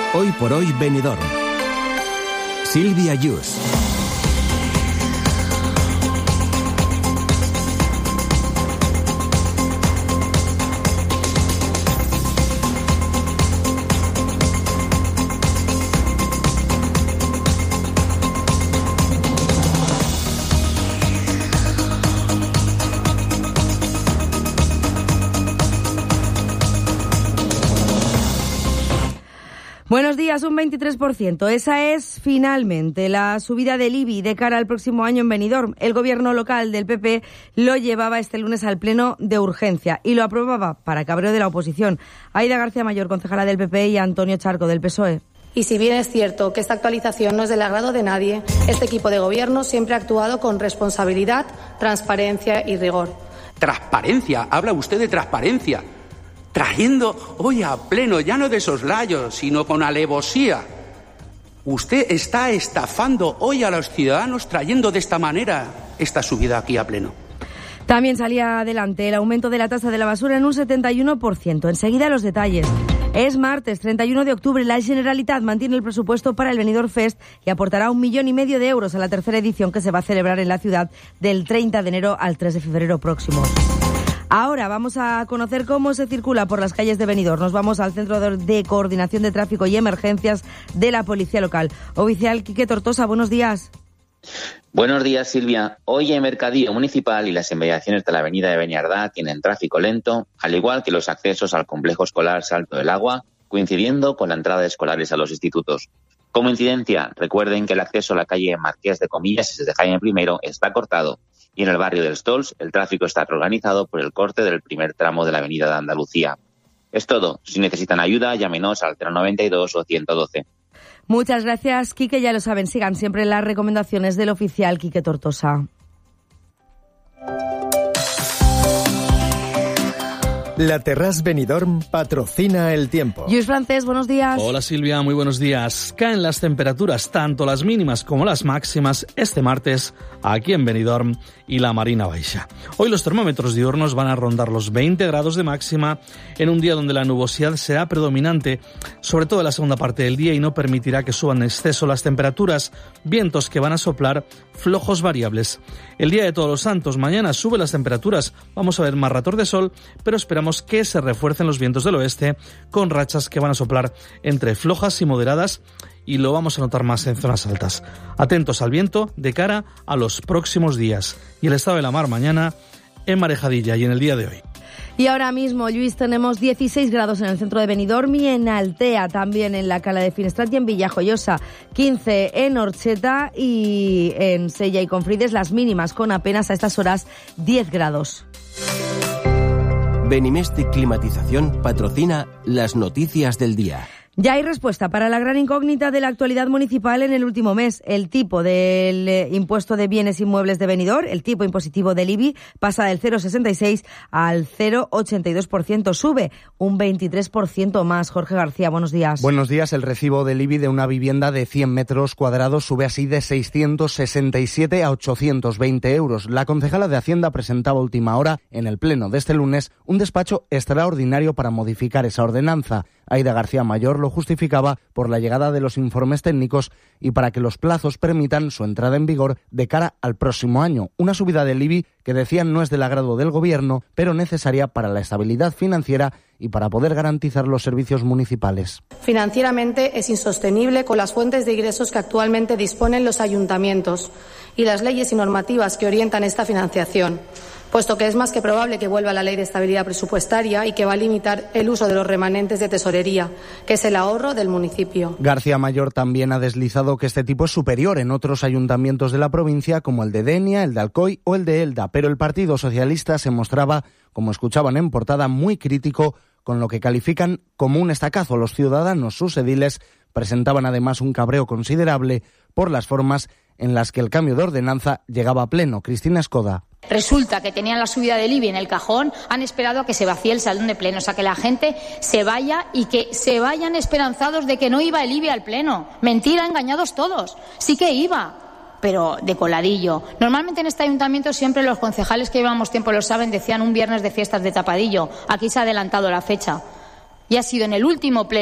Hoy por hoy Benidorm. Silvia Yus. Buenos días, un 23%. Esa es finalmente la subida del IBI de cara al próximo año en Benidorm. El gobierno local del PP lo llevaba este lunes al pleno de urgencia y lo aprobaba para cabreo de la oposición. Aida García Mayor, concejala del PP, y Antonio Charco, del PSOE. Y si bien es cierto que esta actualización no es del agrado de nadie, este equipo de gobierno siempre ha actuado con responsabilidad, transparencia y rigor. Transparencia, habla usted de transparencia. Trayendo hoy a pleno, ya no de soslayos, sino con alevosía. Usted está estafando hoy a los ciudadanos trayendo de esta manera esta subida aquí a pleno. También salía adelante el aumento de la tasa de la basura en un 71%. Enseguida los detalles. Es martes, 31 de octubre. La Generalitat mantiene el presupuesto para el Benidorm Fest y aportará 1,5 millones de euros a la tercera edición que se va a celebrar en la ciudad del 30 de enero al 3 de febrero próximos. Ahora vamos a conocer cómo se circula por las calles de Benidorm. Nos vamos al Centro de Coordinación de Tráfico y Emergencias de la Policía Local. Oficial Quique Tortosa, buenos días. Buenos días, Silvia. Hoy el mercadillo municipal y las inmediaciones de la avenida de Beniardá tienen tráfico lento, al igual que los accesos al complejo escolar Salto del Agua, coincidiendo con la entrada de escolares a los institutos. Como incidencia, recuerden que el acceso a la calle Marqués de Comillas y de Jaime I está cortado. Y en el barrio del Stols, el tráfico está reorganizado por el corte del primer tramo de la avenida de Andalucía. Es todo. Si necesitan ayuda, llámenos al 092 o 112. Muchas gracias, Quique. Ya lo saben, sigan siempre las recomendaciones del oficial Quique Tortosa. La Terrasse Benidorm patrocina el tiempo. Lluís Francés, buenos días. Hola Silvia, muy buenos días. Caen las temperaturas, tanto las mínimas como las máximas, este martes aquí en Benidorm y la Marina Baixa. Hoy los termómetros diurnos van a rondar los 20 grados de máxima en un día donde la nubosidad será predominante, sobre todo en la segunda parte del día, y no permitirá que suban en exceso las temperaturas, vientos que van a soplar flojos variables. El día de Todos los Santos, mañana suben las temperaturas, vamos a ver más ratos de sol, pero esperamos que se refuercen los vientos del oeste con rachas que van a soplar entre flojas y moderadas, y lo vamos a notar más en zonas altas. Atentos al viento de cara a los próximos días. Y el estado de la mar mañana en Marejadilla y en el día de hoy. Y ahora mismo, Lluís, tenemos 16 grados en el centro de Benidorm y en Altea, también en la Cala de Finestrat y en Villajoyosa, 15 en Orcheta y en Sella y Confrides, las mínimas con apenas a estas horas 10 grados. Benimestic Climatización patrocina las noticias del día. Ya hay respuesta para la gran incógnita de la actualidad municipal en el último mes. El tipo del impuesto de bienes inmuebles de Benidorm, el tipo impositivo del IBI, pasa del 0,66 al 0,82%. Sube un 23% más. Jorge García, buenos días. Buenos días. El recibo del IBI de una vivienda de 100 metros cuadrados sube así de 667 a 820 euros. La concejala de Hacienda presentaba a última hora en el pleno de este lunes un despacho extraordinario para modificar esa ordenanza. Aida García Mayor lo justificaba por la llegada de los informes técnicos y para que los plazos permitan su entrada en vigor de cara al próximo año. Una subida del IBI que decían no es del agrado del Gobierno, pero necesaria para la estabilidad financiera y para poder garantizar los servicios municipales. Financieramente es insostenible con las fuentes de ingresos que actualmente disponen los ayuntamientos y las leyes y normativas que orientan esta financiación, puesto que es más que probable que vuelva la Ley de Estabilidad Presupuestaria y que va a limitar el uso de los remanentes de tesorería, que es el ahorro del municipio. García Mayor también ha deslizado que este tipo es superior en otros ayuntamientos de la provincia, como el de Denia, el de Alcoy o el de Elda, pero el Partido Socialista se mostraba, como escuchaban en portada, muy crítico con lo que califican como un estacazo. Los ciudadanos, sus ediles, presentaban además un cabreo considerable por las formas en las que el cambio de ordenanza llegaba a pleno. Cristina Escoda. Resulta que tenían la subida del IBI en el cajón, han esperado a que se vacíe el salón de pleno, o sea, que la gente se vaya y que se vayan esperanzados de que no iba el IBI al pleno. Mentira, engañados todos. Sí que iba, pero de coladillo. Normalmente en este ayuntamiento siempre los concejales que llevamos tiempo lo saben, decían un viernes de fiestas de tapadillo. Aquí se ha adelantado la fecha y ha sido en el último pleno